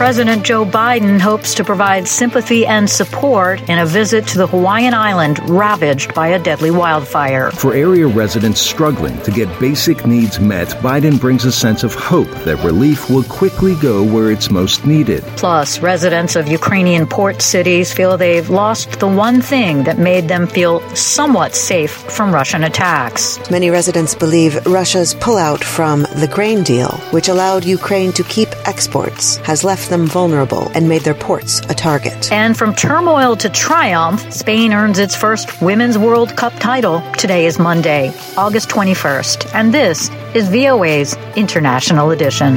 President Joe Biden hopes to provide sympathy and support in a visit to the Hawaiian island ravaged by a deadly wildfire. For area residents struggling to get basic needs met, Biden brings a sense of hope that relief will quickly go where it's most needed. Plus, residents of Ukrainian port cities feel they've lost the one thing that made them feel somewhat safe from Russian attacks. Many residents believe Russia's pullout from the grain deal, which allowed Ukraine to keep exports, has left them vulnerable and made their ports a target. And from turmoil to triumph, Spain earns its first Women's World Cup title. Today is Monday, August 21st, and this is VOA's International Edition.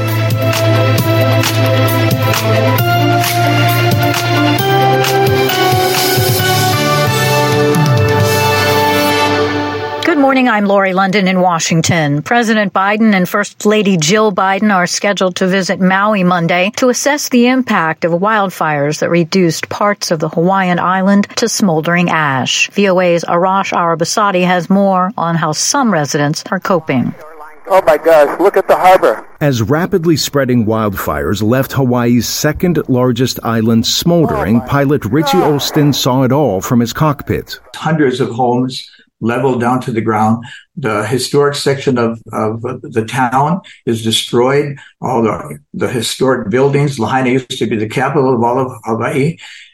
Good morning. I'm Lori London in Washington. President Biden and First Lady Jill Biden are scheduled to visit Maui Monday to assess the impact of wildfires that reduced parts of the Hawaiian island to smoldering ash. VOA's Arash Arabasadi has more on how some residents are coping. Oh my gosh, look at the harbor. As rapidly spreading wildfires left Hawaii's second largest island smoldering, pilot Richie Olsten saw it all from his cockpit. Hundreds of homes leveled down to the ground. The historic section of the town is destroyed. All the historic buildings. Lahaina used to be the capital of all of Hawaii.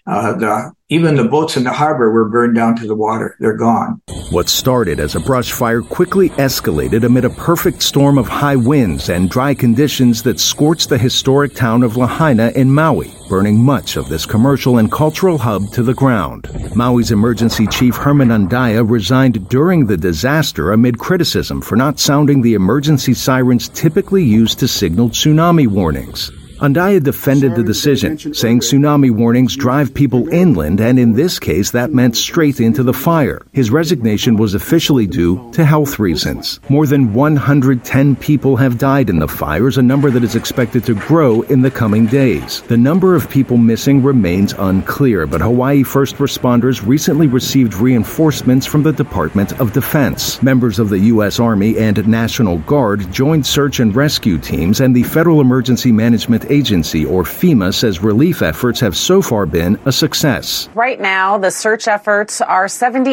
Even the boats in the harbor were burned down to the water. They're gone. What started as a brush fire quickly escalated amid a perfect storm of high winds and dry conditions that scorched the historic town of Lahaina in Maui, burning much of this commercial and cultural hub to the ground. Maui's emergency chief Herman Andaya resigned during the disaster amid criticism for not sounding the emergency sirens typically used to signal tsunami warnings. Andaya defended the decision, saying tsunami warnings drive people inland, and in this case, that meant straight into the fire. His resignation was officially due to health reasons. More than 110 people have died in the fires, a number that is expected to grow in the coming days. The number of people missing remains unclear, but Hawaii first responders recently received reinforcements from the Department of Defense. Members of the U.S. Army and National Guard joined search and rescue teams, and the Federal Emergency Management Agency, or FEMA, says relief efforts have so far been a success. Right now, the search efforts are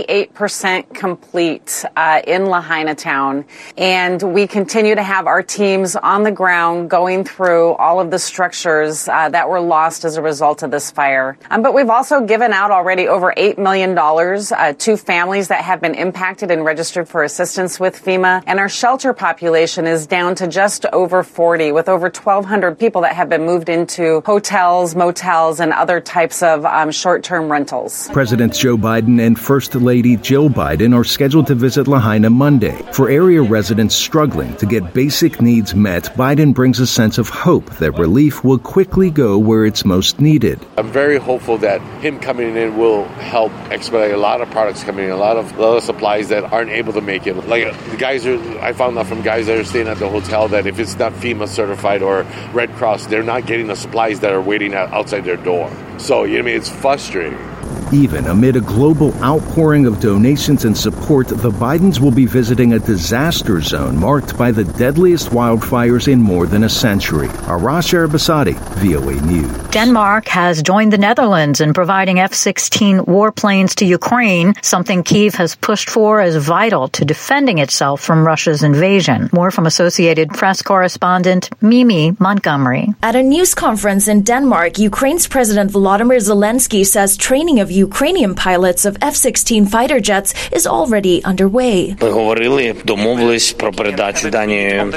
78% complete in Lahaina town, and we continue to have our teams on the ground going through all of the structures that were lost as a result of this fire. But we've also given out already over $8 million to families that have been impacted and registered for assistance with FEMA, and our shelter population is down to just over 40, with over 1,200 people that have been moved into hotels, motels, and other types of short-term rentals. President Joe Biden and First Lady Jill Biden are scheduled to visit Lahaina Monday. For area residents struggling to get basic needs met, Biden brings a sense of hope that relief will quickly go where it's most needed. I'm very hopeful that him coming in will help expedite a lot of products coming in, a lot of supplies that aren't able to make it. Like I found out from guys that are staying at the hotel that if it's not FEMA certified or Red Cross, they're not getting the supplies that are waiting outside their door. So, it's frustrating. Even amid a global outpouring of donations and support, the Bidens will be visiting a disaster zone marked by the deadliest wildfires in more than a century. Arash Arabasadi, VOA News. Denmark has joined the Netherlands in providing F-16 warplanes to Ukraine, something Kyiv has pushed for as vital to defending itself from Russia's invasion. More from Associated Press correspondent Mimi Montgomery. At a news conference in Denmark, Ukraine's President Volodymyr Zelensky says training of Ukrainian pilots of F-16 fighter jets is already underway. Домовились про передачу Данії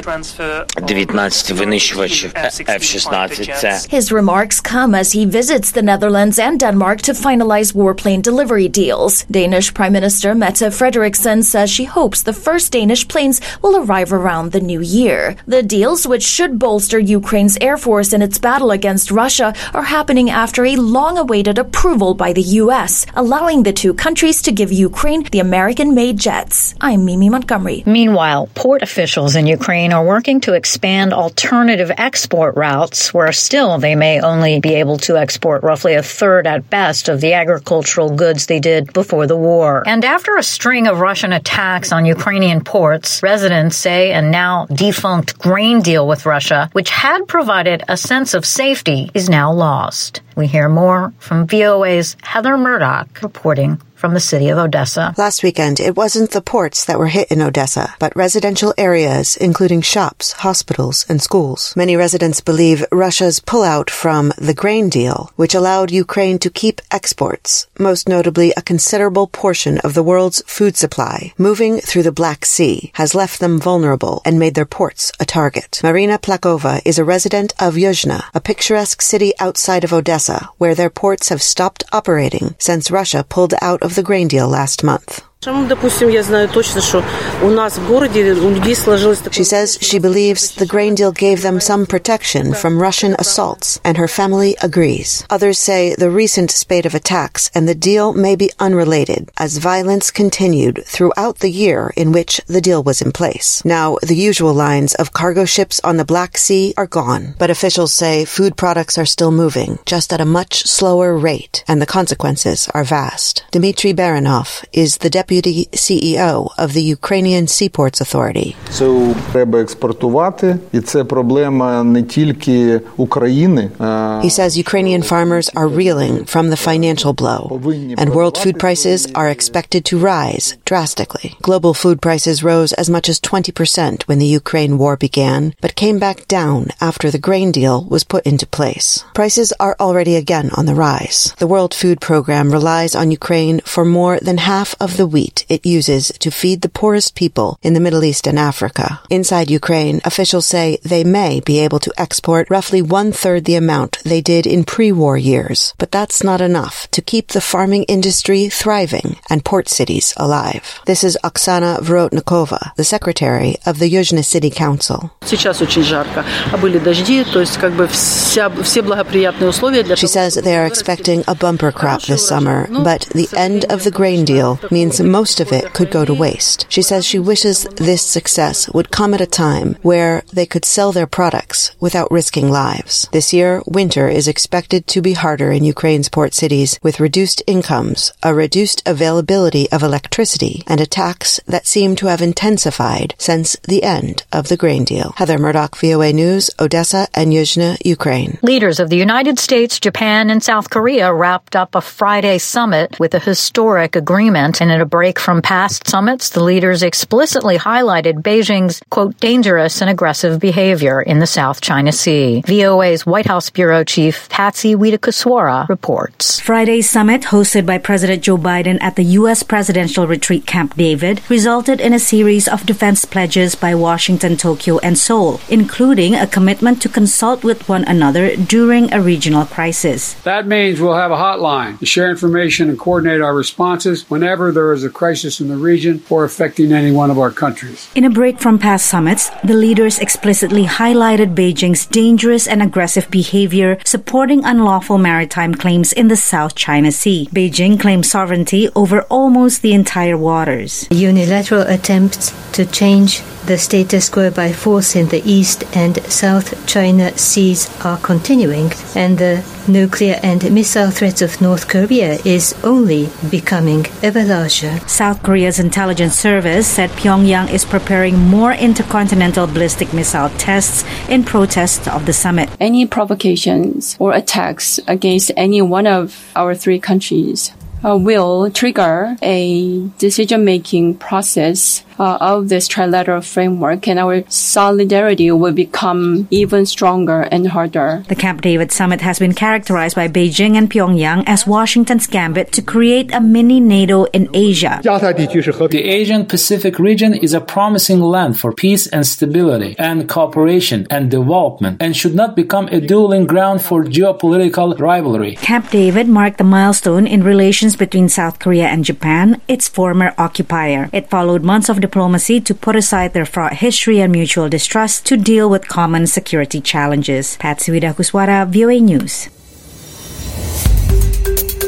19 винищувачів F-16. His remarks come as he visits the Netherlands and Denmark to finalize warplane delivery deals. Danish Prime Minister Mette Frederiksen says she hopes the first Danish planes will arrive around the new year. The deals, which should bolster Ukraine's air force in its battle against Russia, are happening after a long-awaited approval by the U.S. U.S., allowing the two countries to give Ukraine the American-made jets. I'm Mimi Montgomery. Meanwhile, port officials in Ukraine are working to expand alternative export routes where still they may only be able to export roughly a third at best of the agricultural goods they did before the war. And after a string of Russian attacks on Ukrainian ports, residents say a now defunct grain deal with Russia, which had provided a sense of safety, is now lost. We hear more from VOA's Heather Murdoch reporting from the city of Odessa. Last weekend, it wasn't the ports that were hit in Odessa, but residential areas, including shops, hospitals, and schools. Many residents believe Russia's pullout from the grain deal, which allowed Ukraine to keep exports, most notably a considerable portion of the world's food supply, moving through the Black Sea, has left them vulnerable and made their ports a target. Marina Plakova is a resident of Yuzhna, a picturesque city outside of Odessa, where their ports have stopped operating since Russia pulled out of the grain deal last month. She says she believes the grain deal gave them some protection from Russian assaults, and her family agrees. Others say the recent spate of attacks and the deal may be unrelated, as violence continued throughout the year in which the deal was in place. Now, the usual lines of cargo ships on the Black Sea are gone, but officials say food products are still moving, just at a much slower rate, and the consequences are vast. Dmitry Baranov is the deputy CEO of the Ukrainian Seaports Authority. Це треба експортувати, і це проблема не тільки України. He says Ukrainian farmers are reeling from the financial blow, and world food prices are expected to rise drastically. Global food prices rose as much as 20% when the Ukraine war began, but came back down after the grain deal was put into place. Prices are already again on the rise. The World Food Program relies on Ukraine for more than half of the wheat it uses to feed the poorest people in the Middle East and Africa. Inside Ukraine, officials say they may be able to export roughly one-third the amount they did in pre-war years, but that's not enough to keep the farming industry thriving and port cities alive. This is Oksana Vorotnikova, the secretary of the Yuzhny City Council. She says they are expecting a bumper crop this summer, but the end of the grain deal means most of it could go to waste. She says she wishes this success would come at a time where they could sell their products without risking lives. This year, winter is expected to be harder in Ukraine's port cities, with reduced incomes, a reduced availability of electricity, and attacks that seem to have intensified since the end of the grain deal. Heather Murdoch, VOA News, Odessa and Yuzhny, Ukraine. Leaders of the United States, Japan, and South Korea wrapped up a Friday summit with a historic agreement. And in a break from past summits, the leaders explicitly highlighted Beijing's, quote, dangerous and aggressive behavior in the South China Sea. VOA's White House Bureau Chief Patsy Widakuswara reports. Friday's summit, hosted by President Joe Biden at the U.S. presidential retreat Camp David, resulted in a series of defense pledges by Washington, Tokyo, and Seoul, including a commitment to consult with one another during a regional crisis. That means we'll have a hotline to share information and coordinate our responses whenever there is a crisis in the region or affecting any one of our countries. In a break from past summits, the leaders explicitly highlighted Beijing's dangerous and aggressive behavior supporting unlawful maritime claims in the South China Sea. Beijing claims sovereignty over almost the entire waters. Unilateral attempts to change the status quo by force in the East and South China Seas are continuing, and the nuclear and missile threats of North Korea is only becoming ever larger. South Korea's intelligence service said Pyongyang is preparing more intercontinental ballistic missile tests in protest of the summit. Any provocations or attacks against any one of our three countries will trigger a decision-making process of this trilateral framework, and our solidarity will become even stronger and harder. The Camp David summit has been characterized by Beijing and Pyongyang as Washington's gambit to create a mini NATO in Asia. The Asian Pacific region is a promising land for peace and stability and cooperation and development, and should not become a dueling ground for geopolitical rivalry. Camp David marked a milestone in relations between South Korea and Japan, its former occupier. It followed months of diplomacy to put aside their fraught history and mutual distrust to deal with common security challenges. Patsy Widakuswara, VOA News.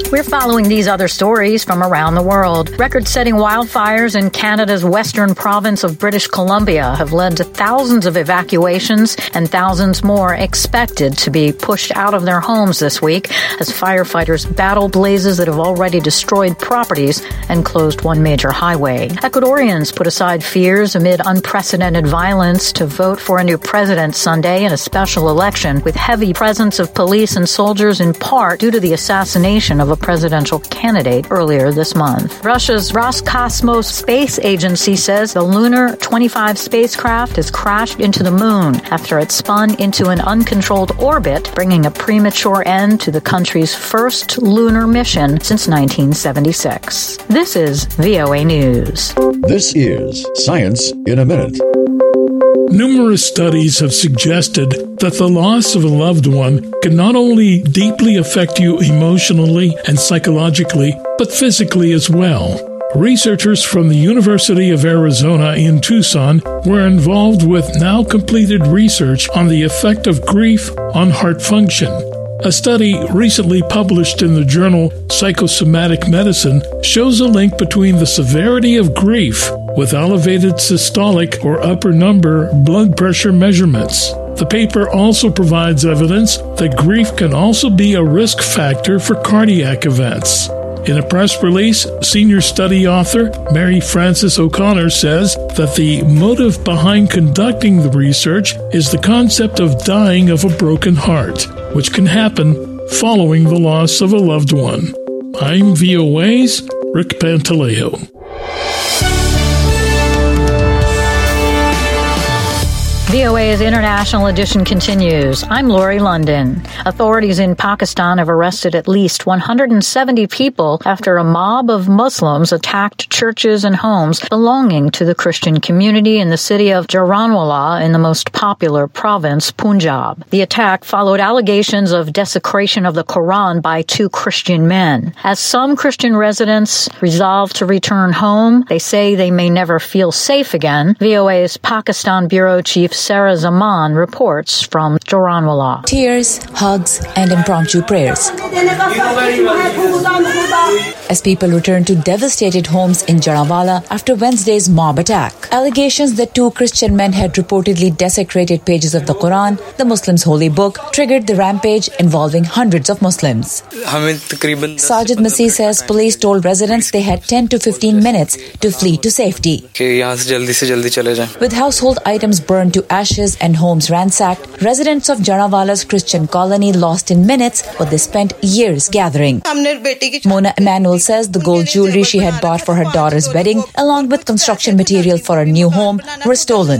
We're following these other stories from around the world. Record-setting wildfires in Canada's western province of British Columbia have led to thousands of evacuations and thousands more expected to be pushed out of their homes this week as firefighters battle blazes that have already destroyed properties and closed one major highway. Ecuadorians put aside fears amid unprecedented violence to vote for a new president Sunday in a special election with heavy presence of police and soldiers in part due to the assassination of a presidential candidate earlier this month. Russia's Roscosmos Space Agency says the Lunar 25 spacecraft has crashed into the moon after it spun into an uncontrolled orbit, bringing a premature end to the country's first lunar mission since 1976. This is VOA News. This is Science in a Minute. Numerous studies have suggested that the loss of a loved one can not only deeply affect you emotionally and psychologically, but physically as well. Researchers from the University of Arizona in Tucson were involved with now completed research on the effect of grief on heart function. A study recently published in the journal Psychosomatic Medicine shows a link between the severity of grief with elevated systolic or upper number blood pressure measurements. The paper also provides evidence that grief can also be a risk factor for cardiac events. In a press release, senior study author Mary Frances O'Connor says that the motive behind conducting the research is the concept of dying of a broken heart, which can happen following the loss of a loved one. I'm VOA's Rick Pantaleo. VOA's International Edition continues. I'm Lori London. Authorities in Pakistan have arrested at least 170 people after a mob of Muslims attacked churches and homes belonging to the Christian community in the city of Jalojhara in the most popular province, Punjab. The attack followed allegations of desecration of the Quran by two Christian men. As some Christian residents resolve to return home, they say they may never feel safe again. VOA's Pakistan Bureau Chief Sarah Zaman reports from Jalojhara. Tears, hugs, and impromptu prayers as people return to devastated homes in Jalojhara after Wednesday's mob attack. Allegations that two Christian men had reportedly desecrated pages of the Quran, the Muslims' holy book, triggered the rampage involving hundreds of Muslims. Sajid Masih says police told residents they had 10 to 15 minutes to flee to safety. With household items burned to ashes and homes ransacked, residents of Jalojhara's Christian colony lost in minutes what they spent years gathering. Mona Emanuel says the gold jewelry she had bought for her daughter's wedding, along with construction material for her new home, were stolen.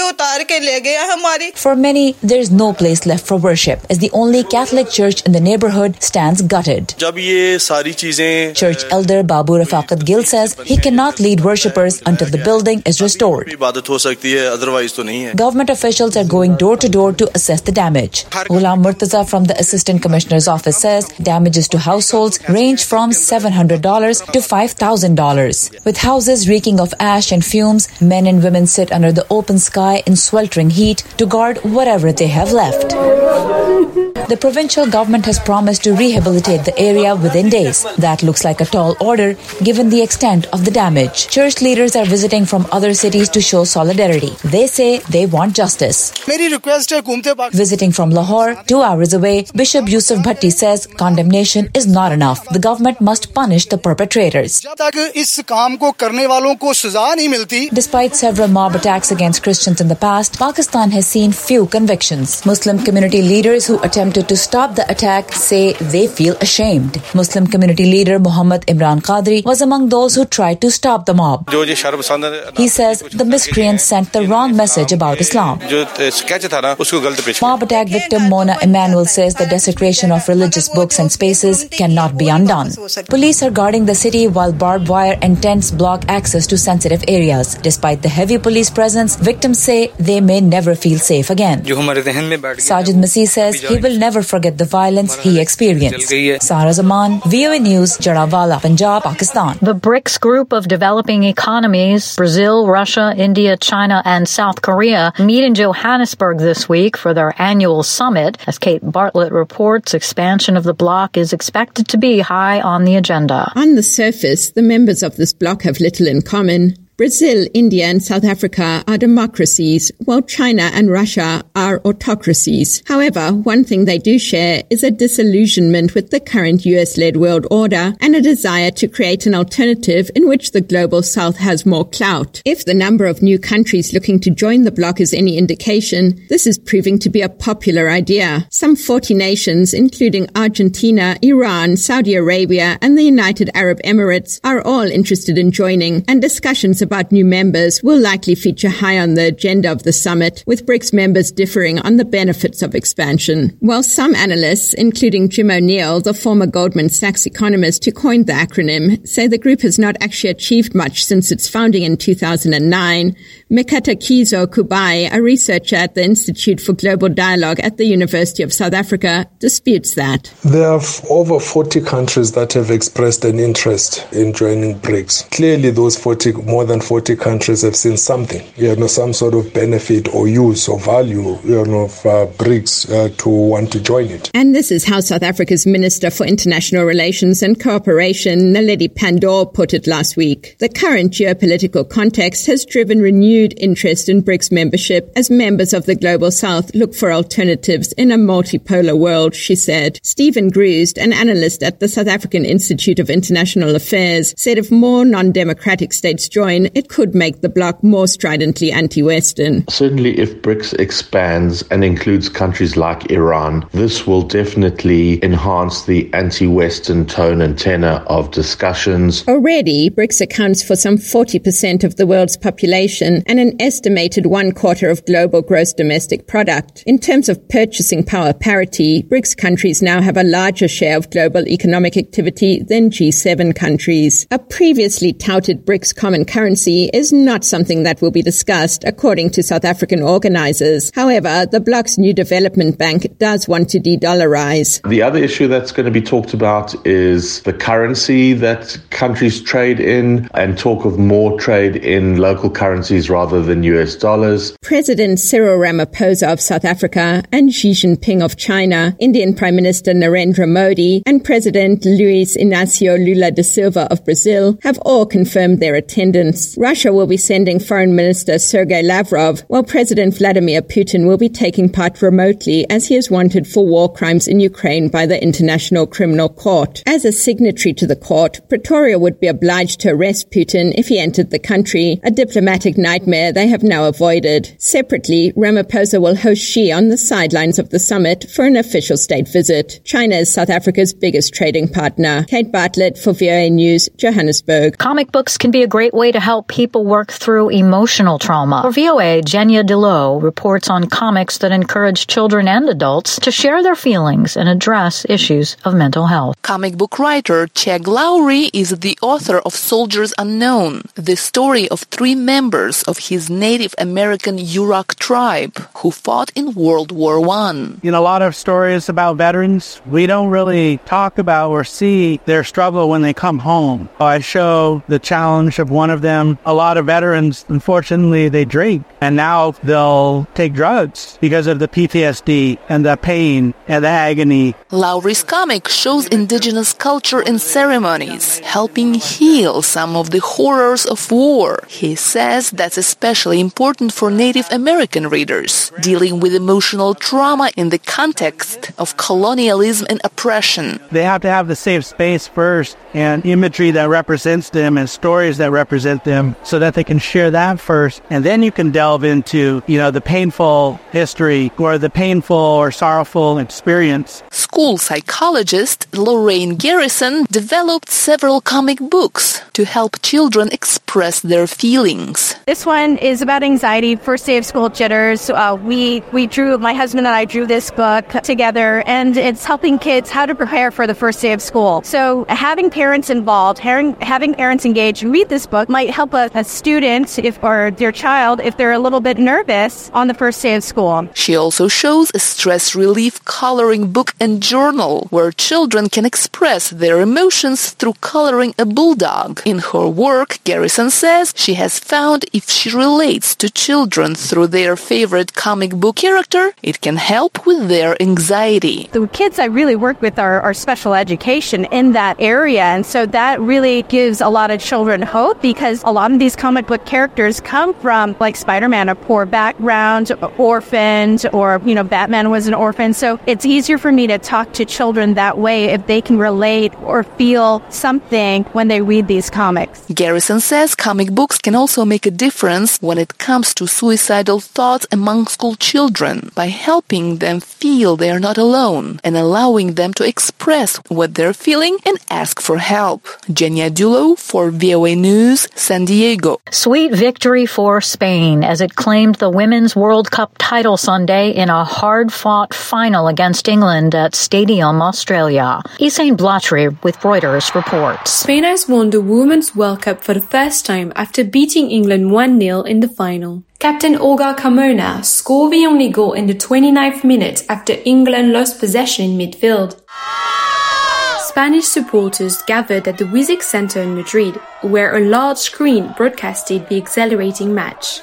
For many, there is no place left for worship, as the only Catholic church in the neighborhood stands gutted. Church elder Babu Rafaqat Gill says he cannot lead worshippers until the building is restored. Government officials are going door to door to assess the damage. Ghulam Murtaza from the Assistant Commissioner's office says damages to households range from $700 to $5,000. With houses reeking of ash and fumes, men and women sit under the open sky in sweltering heat to guard whatever they have left. The provincial government has promised to rehabilitate the area within days. That looks like a tall order given the extent of the damage. Church leaders are visiting from other cities to show solidarity. They say they want justice. Visiting from Lahore, 2 hours away, Bishop Yusuf Bhatti says condemnation is not enough. The government must punish the perpetrators. Despite several mob attacks against Christians in the past, Pakistan has seen few convictions. Muslim community leaders who attempted to stop the attack say they feel ashamed. Muslim community leader Muhammad Imran Qadri was among those who tried to stop the mob. He says the miscreants sent the wrong message about Islam. Mob attack victim Mona Emanuel says the desecration of religious books and spaces cannot be undone. Police are guarding the city while barbed wire and tents block access to sensitive areas. Despite the heavy police presence, victims say they may never feel safe again. Sajid Masih says he will never forget the violence he experienced. Sara Zaman, VOA News, Jarawala, Punjab, Pakistan. The BRICS group of developing economies, Brazil, Russia, India, China, and South Korea, meet in Johannesburg this week for their annual summit. As Kate Bartlett reports, expansion of the bloc is expected to be high on the agenda. On the surface, the members of this bloc have little in common. Brazil, India, and South Africa are democracies, while China and Russia are autocracies. However, one thing they do share is a disillusionment with the current US-led world order and a desire to create an alternative in which the global South has more clout. If the number of new countries looking to join the bloc is any indication, this is proving to be a popular idea. Some 40 nations, including Argentina, Iran, Saudi Arabia, and the United Arab Emirates, are all interested in joining, and discussions about new members will likely feature high on the agenda of the summit, with BRICS members differing on the benefits of expansion. While some analysts, including Jim O'Neill, the former Goldman Sachs economist who coined the acronym, say the group has not actually achieved much since its founding in 2009, Mekatakiso Kubai, a researcher at the Institute for Global Dialogue at the University of South Africa, disputes that. There are over 40 countries that have expressed an interest in joining BRICS. Clearly, those more than 40 countries have seen something, some sort of benefit or use or value, of BRICS to want to join it. And this is how South Africa's Minister for International Relations and Cooperation, Naledi Pandor, put it last week. The current geopolitical context has driven renewed interest in BRICS membership as members of the Global South look for alternatives in a multipolar world, she said. Stephen Grusd, an analyst at the South African Institute of International Affairs, said if more non-democratic states join, it could make the bloc more stridently anti-Western. Certainly, if BRICS expands and includes countries like Iran, this will definitely enhance the anti-Western tone and tenor of discussions. Already, BRICS accounts for some 40% of the world's population and an estimated 1/4 of global gross domestic product. In terms of purchasing power parity, BRICS countries now have a larger share of global economic activity than G7 countries. A previously touted BRICS common currency is not something that will be discussed, according to South African organizers. However, the bloc's new development bank does want to de-dollarize. The other issue that's going to be talked about is the currency that countries trade in, and talk of more trade in local currencies rather than US dollars. President Cyril Ramaphosa of South Africa and Xi Jinping of China, Indian Prime Minister Narendra Modi, and President Luiz Inácio Lula da Silva of Brazil have all confirmed their attendance. Russia will be sending Foreign Minister Sergei Lavrov, while President Vladimir Putin will be taking part remotely as he is wanted for war crimes in Ukraine by the International Criminal Court. As a signatory to the court, Pretoria would be obliged to arrest Putin if he entered the country, a diplomatic nightmare they have now avoided. Separately, Ramaphosa will host Xi on the sidelines of the summit for an official state visit. China is South Africa's biggest trading partner. Kate Bartlett for VOA News, Johannesburg. Comic books can be a great way to help people work through emotional trauma. For VOA, Jenya Delo reports on comics that encourage children and adults to share their feelings and address issues of mental health. Comic book writer Chegg Lowry is the author of Soldiers Unknown, the story of 3 members of his Native American Yurok tribe who fought in World War I. A lot of stories about veterans, we don't really talk about or see their struggle when they come home. I show the challenge of one of them. A lot of veterans, unfortunately, they drink, and now they'll take drugs because of the PTSD and the pain and the agony. Lowry's comic shows indigenous culture and ceremonies, helping heal some of the horrors of war. He says that's especially important for Native American readers, dealing with emotional trauma in the context of colonialism and oppression. They have to have the safe space first, and imagery that represents them and stories that represent them, so that they can share that first. And then you can delve into, the painful history or the painful or sorrowful experience. School psychologist Lorraine Garrison developed several comic books to help children express their feelings. This one is about anxiety, first day of school jitters, my husband and I drew this book together, and it's helping kids how to prepare for the first day of school. So having parents involved, having parents engaged and read this book might help a student or their child if they're a little bit nervous on the first day of school. She also shows a stress relief coloring book and journal where children can express their emotions through coloring a bulldog. In her work, Garrison says she has found if she relates to children through their favorite comic book character, it can help with their anxiety. The kids I really work with are special education in that area, and so that really gives a lot of children hope, because a lot of these comic book characters come from, like Spider-Man, a poor background, orphaned, or, Batman was an orphan. So it's easier for me to talk to children that way if they can relate or feel something when they read these comics. Garrison says comic books can also make a difference when it comes to suicidal thoughts among school children by helping them feel they are not alone and allowing them to express what they're feeling and ask for help. Genia Dulo for VOA News, San Diego. Sweet victory for Spain as it claimed the Women's World Cup title Sunday in a hard-fought final against England at Stadium Australia. Isaine Blatry with Reuters reports. Spain has won the Women's World Cup for the first time after beating England 1-0 in the final. Captain Olga Carmona scored the only goal in the 29th minute after England lost possession in midfield. Spanish supporters gathered at the Wizix Center in Madrid, where a large screen broadcasted the exhilarating match.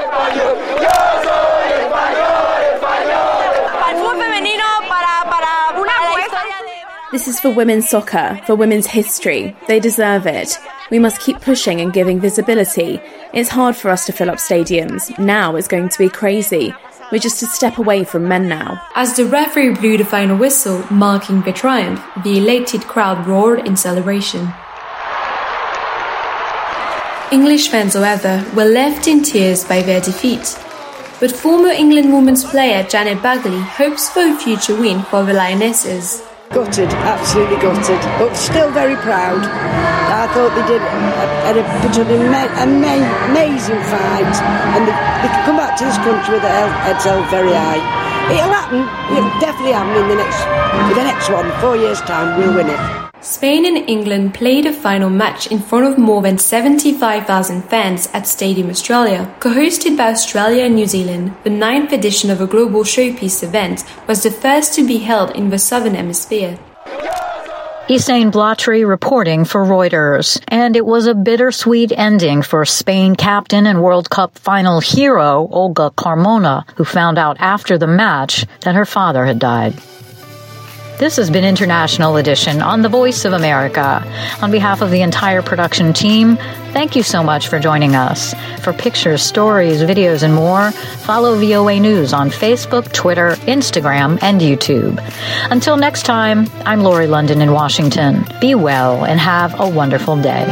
This is for women's soccer, for women's history. They deserve it. We must keep pushing and giving visibility. It's hard for us to fill up stadiums. Now it's going to be crazy. We're just a step away from men now. As the referee blew the final whistle, marking the triumph, the elated crowd roared in celebration. English fans, however, were left in tears by their defeat. But former England women's player Janet Bagley hopes for a future win for the Lionesses. Gutted, absolutely gutted, but still very proud. I thought they did an amazing fight, and they could come back to this country with their heads held very high. It'll happen, it'll definitely happen in the next one. 4 years' time, we'll win it. Spain and England played a final match in front of more than 75,000 fans at Stadium Australia. Co-hosted by Australia and New Zealand, the 9th edition of a global showpiece event was the first to be held in the Southern Hemisphere. Isaine Blatry reporting for Reuters. And it was a bittersweet ending for Spain captain and World Cup final hero Olga Carmona, who found out after the match that her father had died. This has been International Edition on The Voice of America. On behalf of the entire production team, thank you so much for joining us. For pictures, stories, videos, and more, follow VOA News on Facebook, Twitter, Instagram, and YouTube. Until next time, I'm Lori London in Washington. Be well and have a wonderful day.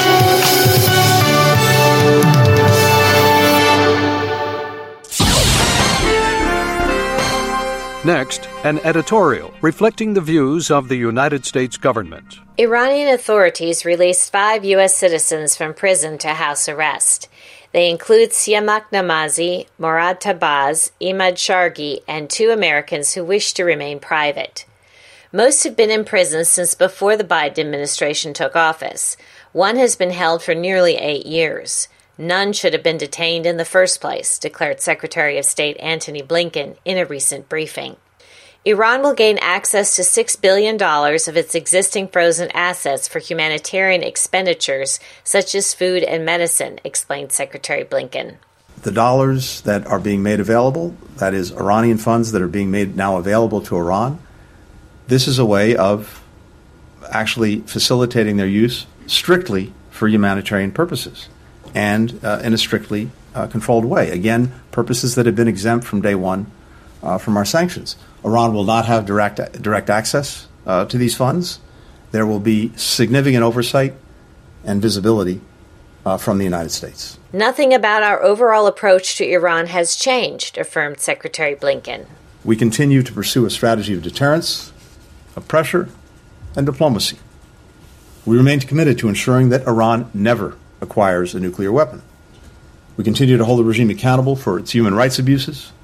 Next, an editorial reflecting the views of the United States government. Iranian authorities released 5 U.S. citizens from prison to house arrest. They include Siamak Namazi, Morad Tabaz, Imad Shargi, and 2 Americans who wish to remain private. Most have been in prison since before the Biden administration took office. One has been held for nearly 8 years. None should have been detained in the first place, declared Secretary of State Antony Blinken in a recent briefing. Iran will gain access to $6 billion of its existing frozen assets for humanitarian expenditures, such as food and medicine, explained Secretary Blinken. The dollars that are being made available, that is Iranian funds that are being made now available to Iran, this is a way of actually facilitating their use strictly for humanitarian purposes. And in a strictly controlled way. Again, purposes that have been exempt from day one from our sanctions. Iran will not have direct access to these funds. There will be significant oversight and visibility from the United States. Nothing about our overall approach to Iran has changed, affirmed Secretary Blinken. We continue to pursue a strategy of deterrence, of pressure, and diplomacy. We remain committed to ensuring that Iran never acquires a nuclear weapon. We continue to hold the regime accountable for its human rights abuses,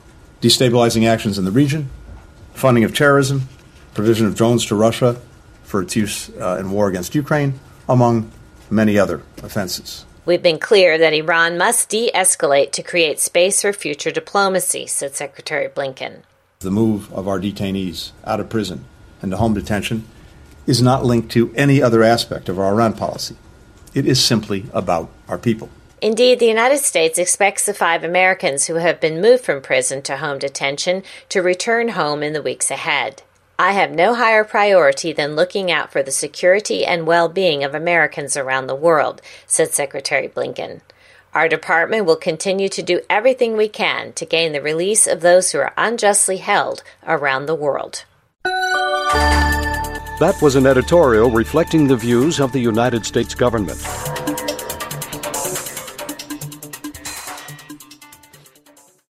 destabilizing actions in the region, funding of terrorism, provision of drones to Russia for its use in war against Ukraine, among many other offenses. We've been clear that Iran must de-escalate to create space for future diplomacy, said Secretary Blinken. The move of our detainees out of prison and to home detention is not linked to any other aspect of our Iran policy. It is simply about our people. Indeed, the United States expects the 5 Americans who have been moved from prison to home detention to return home in the weeks ahead. I have no higher priority than looking out for the security and well-being of Americans around the world, said Secretary Blinken. Our department will continue to do everything we can to gain the release of those who are unjustly held around the world. That was an editorial reflecting the views of the United States government.